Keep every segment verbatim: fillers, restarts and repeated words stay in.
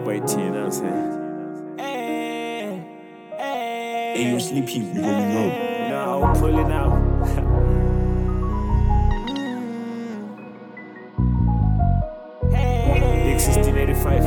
boy T, you know what I'm saying? Hey, you're sleepy, you don't know. No, I'm pulling out. Big sixteen eighty-five.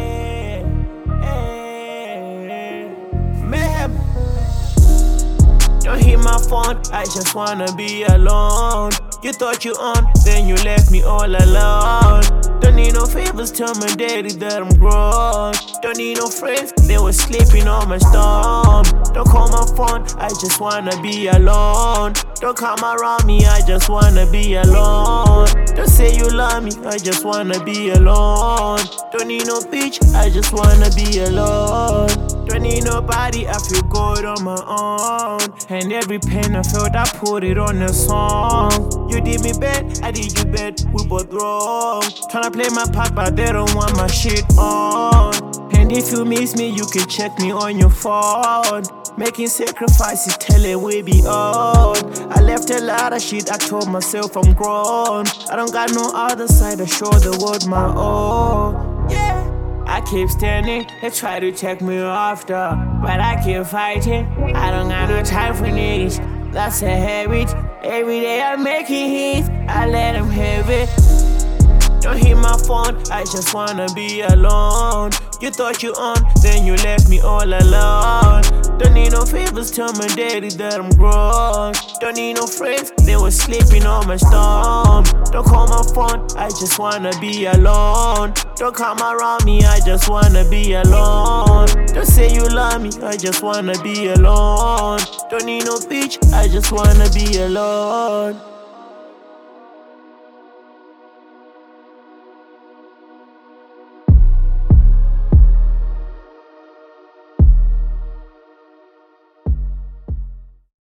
Mayhem. Don't hit my phone, I just wanna be alone. You thought you on, then you left me all alone. Don't need no favors, tell my daddy that I'm grown. Don't need no friends, they were sleeping on my stone. Don't call my phone, I just wanna be alone. Don't come around me, I just wanna be alone. Don't say you love me, I just wanna be alone. Don't need no bitch, I just wanna be alone. Don't need nobody, I feel good on my own. And every pain I felt, I put it on a song. You did me bad, I did you bad, we both wrong. Tryna play my part, but they don't want my shit on. And if you miss me, you can check me on your phone. Making sacrifices, telling we be old. I left a lot of shit, I told myself I'm grown. I don't got no other side to show the world my own. Yeah. I keep standing, they try to take me off though, but I keep fighting. I don't got no time for niggas, that's a habit. Every day I make it hit, I let them have it. Don't hit my phone, I just wanna be alone. You thought you on, then you left me all alone. Don't need no favors, tell my daddy that I'm grown. Don't need no friends, they were sleeping on my stone. Don't call my phone, I just wanna be alone. Don't come around me, I just wanna be alone. Don't say you love me, I just wanna be alone. Don't need no bitch, I just wanna be alone.